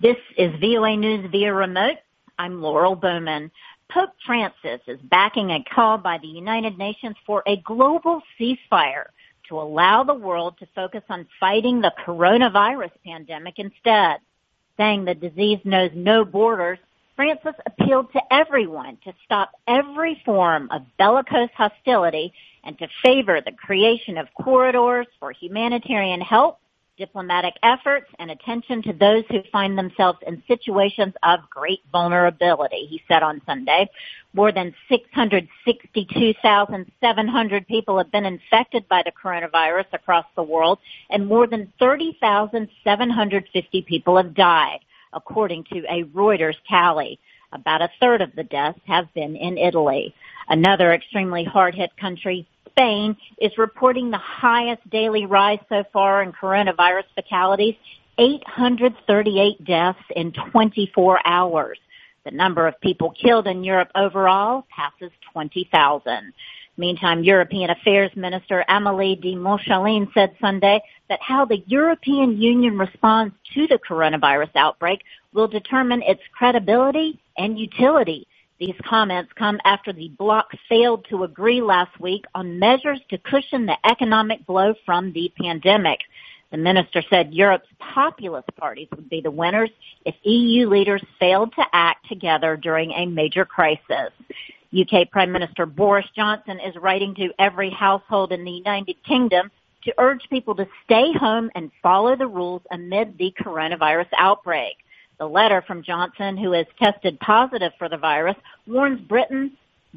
This is VOA News via remote. I'm Laurel Bowman. Pope Francis is backing a call by the United Nations for a global ceasefire to allow the world to focus on fighting the coronavirus pandemic instead. Saying the disease knows no borders, Francis appealed to everyone to stop every form of bellicose hostility and to favor the creation of corridors for humanitarian help, diplomatic efforts, and attention to those who find themselves in situations of great vulnerability, he said on Sunday. More than 662,700 people have been infected by the coronavirus across the world, and more than 30,750 people have died, according to a Reuters tally. About a third of the deaths have been in Italy. Another extremely hard-hit country, Spain, is reporting the highest daily rise so far in coronavirus fatalities, 838 deaths in 24 hours. The number of people killed in Europe overall passes 20,000. Meantime, European Affairs Minister Amélie de Montchalin said Sunday that how the European Union responds to the coronavirus outbreak will determine its credibility and utility. These comments come after the bloc failed to agree last week on measures to cushion the economic blow from the pandemic. The minister said Europe's populist parties would be the winners if EU leaders failed to act together during a major crisis. UK Prime Minister Boris Johnson is writing to every household in the United Kingdom to urge people to stay home and follow the rules amid the coronavirus outbreak. The letter from Johnson, who has tested positive for the virus, warns Britons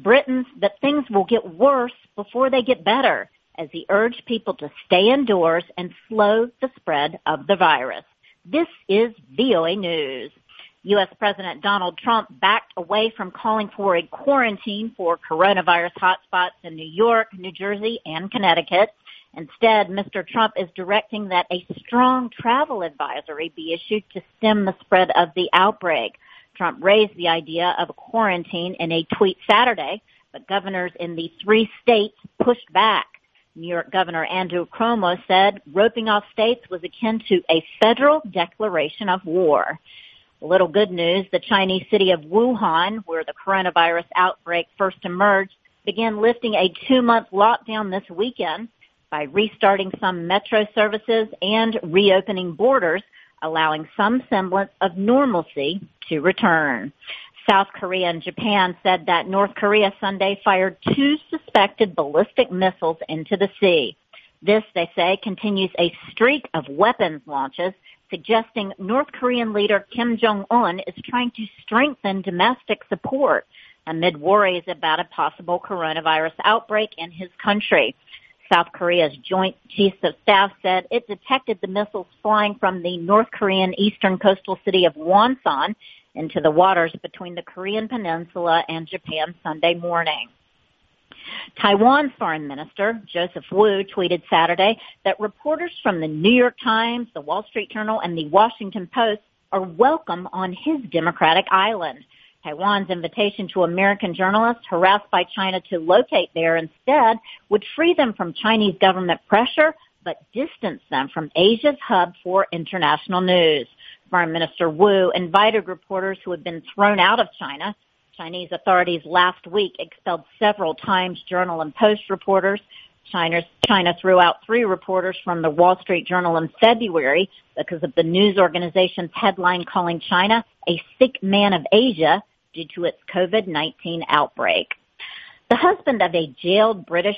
that things will get worse before they get better, as he urged people to stay indoors and slow the spread of the virus. This is VOA News. U.S. President Donald Trump backed away from calling for a quarantine for coronavirus hotspots in New York, New Jersey, and Connecticut. Instead, Mr. Trump is directing that a strong travel advisory be issued to stem the spread of the outbreak. Trump raised the idea of a quarantine in a tweet Saturday, but governors in the 3 states pushed back. New York Governor Andrew Cuomo said roping off states was akin to a federal declaration of war. A little good news, the Chinese city of Wuhan, where the coronavirus outbreak first emerged, began lifting a 2-month lockdown this weekend by restarting some metro services and reopening borders, allowing some semblance of normalcy to return. South Korea and Japan said that North Korea Sunday fired 2 suspected ballistic missiles into the sea. This, they say, continues a streak of weapons launches, suggesting North Korean leader Kim Jong-un is trying to strengthen domestic support amid worries about a possible coronavirus outbreak in his country. South Korea's Joint Chiefs of Staff said it detected the missiles flying from the North Korean eastern coastal city of Wonsan into the waters between the Korean Peninsula and Japan Sunday morning. Taiwan's Foreign Minister, Joseph Wu, tweeted Saturday that reporters from the New York Times, the Wall Street Journal, and the Washington Post are welcome on his democratic island. Taiwan's invitation to American journalists harassed by China to locate there instead would free them from Chinese government pressure, but distance them from Asia's hub for international news. Foreign Minister Wu invited reporters who had been thrown out of China. Chinese authorities last week expelled several Times Journal and Post reporters. China threw out 3 reporters from the Wall Street Journal in February because of the news organization's headline calling China a sick man of Asia due to its COVID-19 outbreak. The husband of a jailed British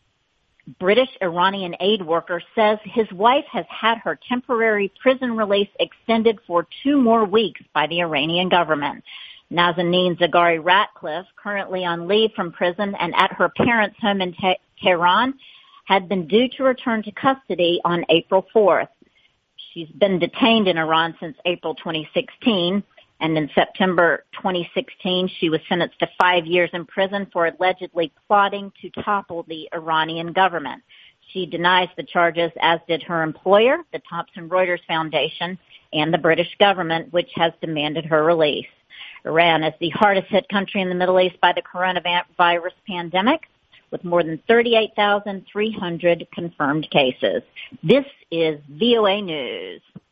Iranian aid worker says his wife has had her temporary prison release extended for 2 more weeks by the Iranian government. Nazanin Zaghari Ratcliffe, currently on leave from prison and at her parents' home in Tehran, had been due to return to custody on April 4th. She's been detained in Iran since April 2016, and in September 2016, she was sentenced to 5 years in prison for allegedly plotting to topple the Iranian government. She denies the charges, as did her employer, the Thomson Reuters Foundation, and the British government, which has demanded her release. Iran is the hardest hit country in the Middle East by the coronavirus pandemic, with more than 38,300 confirmed cases. This is VOA News.